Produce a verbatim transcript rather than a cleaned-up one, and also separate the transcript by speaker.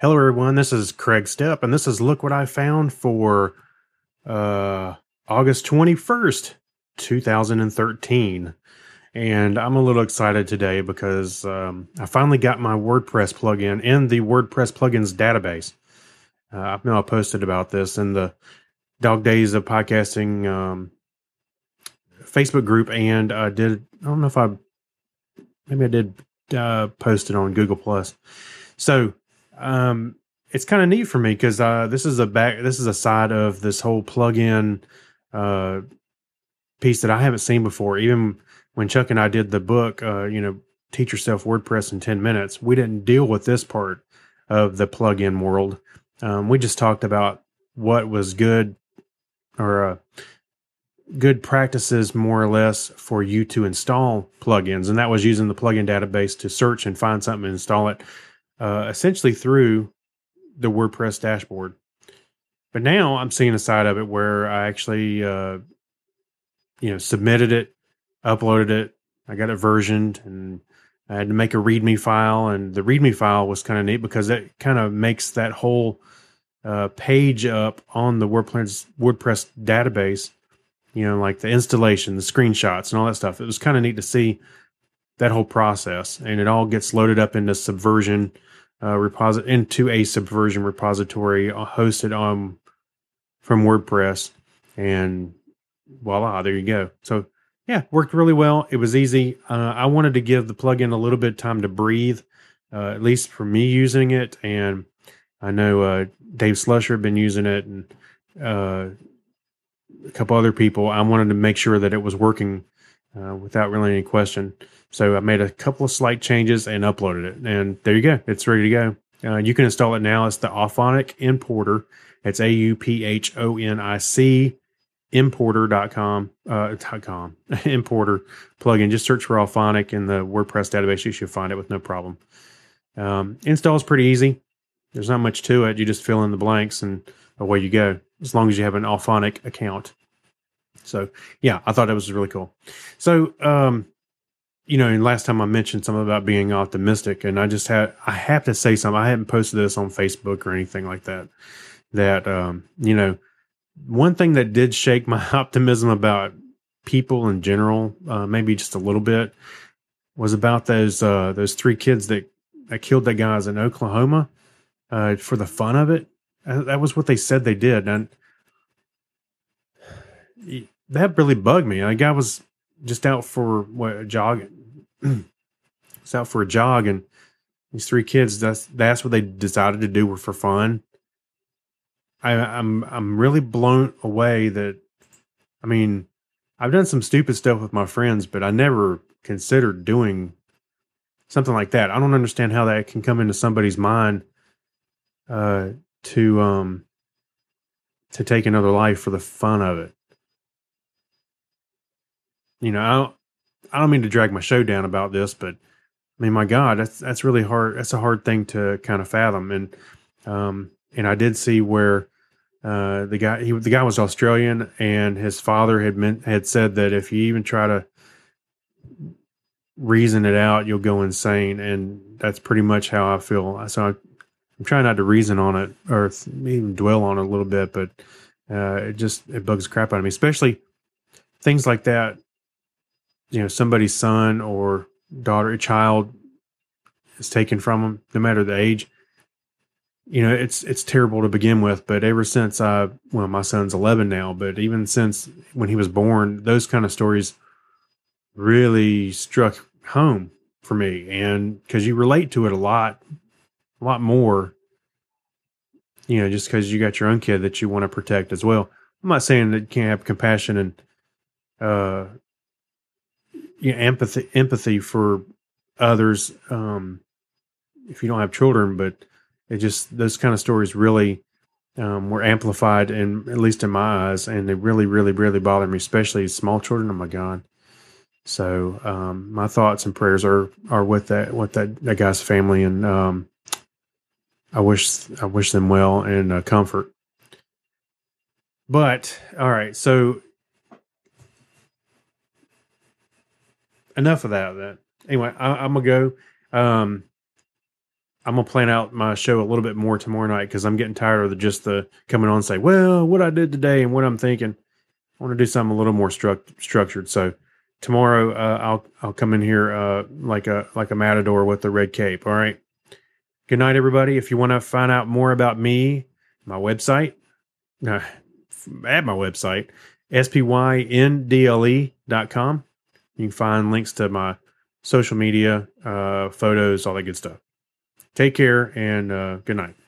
Speaker 1: Hello, everyone. This is Craig Stepp, and this is Look What I Found for uh, August twenty-first, two thousand thirteen. And I'm a little excited today because um, I finally got my WordPress plugin in the WordPress plugins database. Uh, I know I posted about this in the Dog Days of Podcasting um, Facebook group, and I did, I don't know if I, maybe I did uh, post it on Google Plus. So, um, it's kind of neat for me because uh, this is a back. This is a side of this whole plugin uh, piece that I haven't seen before. Even when Chuck and I did the book, uh, you know, Teach Yourself WordPress in ten minutes, we didn't deal with this part of the plugin world. Um, we just talked about what was good or uh, good practices, more or less, for you to install plugins, and that was using the plugin database to search and find something and install it, uh, essentially through the WordPress dashboard. But now I'm seeing a side of it where I actually, uh, you know, submitted it, uploaded it, I got it versioned, and I had to make a README file. And the README file was kind of neat because it kind of makes that whole uh, page up on the WordPress WordPress database. You know, like the installation, the screenshots, and all that stuff. It was kind of neat to see that whole process, and it all gets loaded up into Subversion. Uh, reposit into a Subversion repository uh, hosted on from WordPress, and voila, there you go. So yeah, worked really well. It was easy. Uh, I wanted to give the plugin a little bit of time to breathe, uh, at least for me using it. And I know uh, Dave Slusher had been using it, and uh, a couple other people. I wanted to make sure that it was working uh, without really any question. So I made a couple of slight changes and uploaded it. And there you go. It's ready to go. Uh, you can install it now. It's the Auphonic Importer. It's A U P H O N I C importer dot com, uh, .com, importer plugin. Just search for Auphonic in the WordPress database. You should find it with no problem. Um, install is pretty easy. There's not much to it. You just fill in the blanks and away you go, as long as you have an Auphonic account. So yeah, I thought that was really cool. So, um, you know, and last time I mentioned something about being optimistic, and I just had, I have to say something. I haven't posted this on Facebook or anything like that. That, um, you know, one thing that did shake my optimism about people in general, uh, maybe just a little bit, was about those, uh, those three kids that, that killed that guys in Oklahoma, uh, for the fun of it. Uh, that was what they said they did. And that really bugged me. The guy was just out for what, a jog. It's out for a jog, and these three kids, that's that's what they decided to do for fun. I, I'm I'm really blown away that, I mean, I've done some stupid stuff with my friends, but I never considered doing something like that. I don't understand how that can come into somebody's mind uh, to um to take another life for the fun of it. You know, I don't, I don't mean to drag my show down about this, but I mean, my God, that's that's really hard. That's a hard thing to kind of fathom. And um, and I did see where uh, the guy he the guy was Australian, and his father had meant, had said that if you even try to reason it out, you'll go insane. And that's pretty much how I feel. So I, I'm trying not to reason on it or even dwell on it a little bit, but uh, it just it bugs the crap out of me, especially things like that. You know, somebody's son or daughter, a child is taken from them, no matter the age. You know, it's it's terrible to begin with, but ever since I, well, my son's eleven now, but even since when he was born, those kind of stories really struck home for me. And because you relate to it a lot, a lot more, you know, just because you got your own kid that you want to protect as well. I'm not saying that you can't have compassion and, uh, you know, empathy, empathy for others, um, if you don't have children, but it just, those kind of stories really, um, were amplified, and at least in my eyes, and they really, really, really bother me, especially small children. Oh my God. So, um, my thoughts and prayers are, are with that, with that, that guy's family. And, um, I wish, I wish them well and uh, comfort. But all right. So, enough of that. That anyway, I, I'm gonna go. Um, I'm gonna plan out my show a little bit more tomorrow night because I'm getting tired of the, just the coming on and say, well, what I did today and what I'm thinking. I want to do something a little more struct- structured. So tomorrow, uh, I'll I'll come in here uh, like a like a matador with the red cape. All right. Good night, everybody. If you want to find out more about me, my website, uh, at my website, S P Y N D L E dot com. You can find links to my social media, uh, photos, all that good stuff. Take care and uh, good night.